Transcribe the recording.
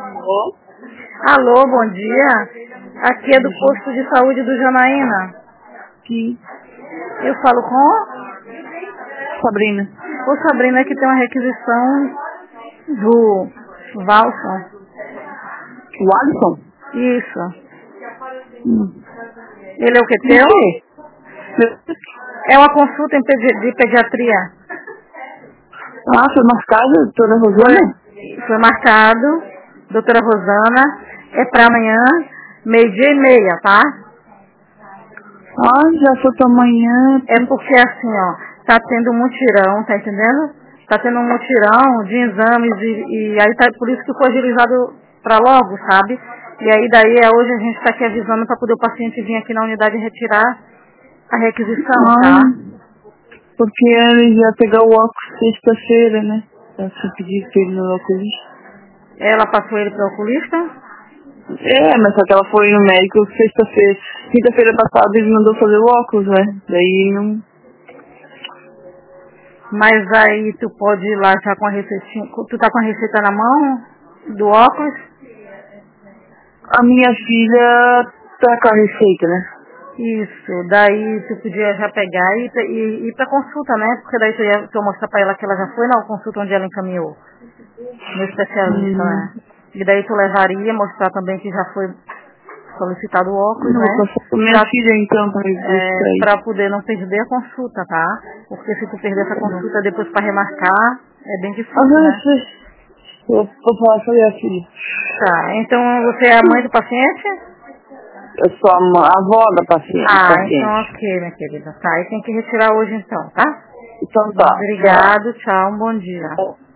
Alô? Alô, bom dia. Aqui é do posto de saúde do Janaína. Sim. Eu falo com Sabrina. o Sabrina, que tem uma requisição do Valson. O Alisson? Isso. Hum. Ele é o que De teu? quê? É uma consulta de pediatria. Ah, foi marcado, doutora Rosana? Foi marcado, doutora Rosana. É para amanhã, 12:30, tá? Ah, já foi pra amanhã. É porque assim, ó, tá tendo um mutirão, tá entendendo? Tá tendo um mutirão de exames e aí tá por isso que foi agilizado pra logo, sabe? E aí daí hoje a gente tá aqui avisando pra poder o paciente vir aqui na unidade retirar a requisição, tá? Porque ele ia pegar o óculos sexta-feira, né? Eu só pedi pra ele no oculista. Ela passou ele pro oculista, É, mas só que ela foi no médico sexta-feira. Quinta-feira passada ele mandou fazer o óculos, né? Daí não... mas aí tu pode ir lá já com a receitinha, tu tá com a receita na mão do óculos? A minha filha tá com a receita, né? Isso, daí tu podia já pegar e ir pra consulta, né? Porque daí tu ia mostrar pra ela que ela já foi na consulta onde ela encaminhou, no especialista, né? E daí tu levaria, mostrar também que já foi solicitado o óculos, Não vou né? passar pra minha filha então pra ver isso aí. Pra poder não perder a consulta, tá? Porque se tu perder essa consulta depois pra remarcar, é bem difícil, né? Vou falar com a minha filha. Tá, então você é a mãe do paciente? Eu sou a avó da paciente. Então ok, minha querida. Tá, e tem que retirar hoje então, tá? Então tá. Obrigado, tchau, um bom dia. Tchau.